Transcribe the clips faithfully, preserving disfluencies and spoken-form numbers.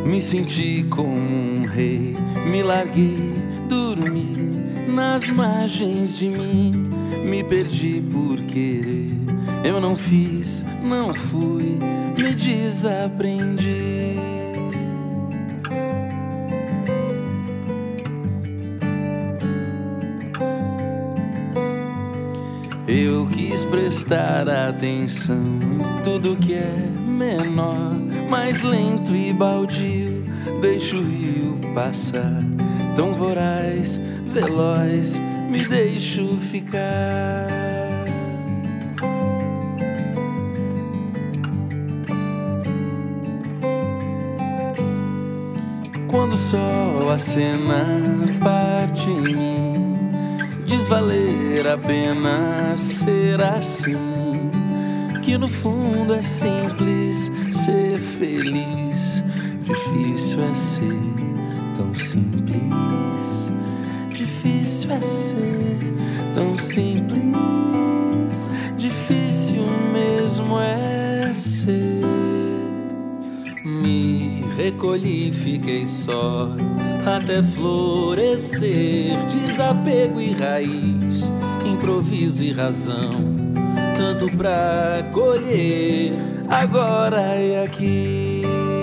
Me senti como um rei, me larguei, dormi nas margens de mim, me perdi por querer. Eu não fiz, não fui, me desaprendi. Eu quis prestar atenção em tudo que é menor, mais lento e baldio. Deixo o rio passar, tão voraz, veloz, me deixo ficar. Quando o sol acena, parte em mim, diz valer a pena ser assim, que no fundo é simples ser feliz. Difícil é ser tão simples, difícil é ser tão simples, difícil mesmo é ser. Me recolhi, fiquei só, até florescer, desapego e raiz, improviso e razão, tanto pra colher, agora e aqui.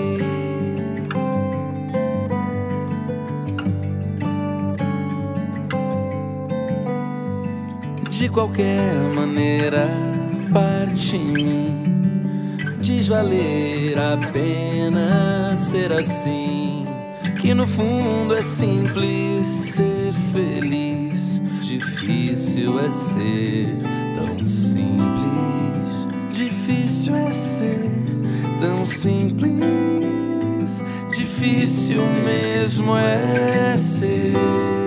De qualquer maneira, parte em mim, diz valer a pena ser assim, que no fundo é simples ser feliz. Difícil é ser tão simples, difícil é ser tão simples, difícil mesmo é ser.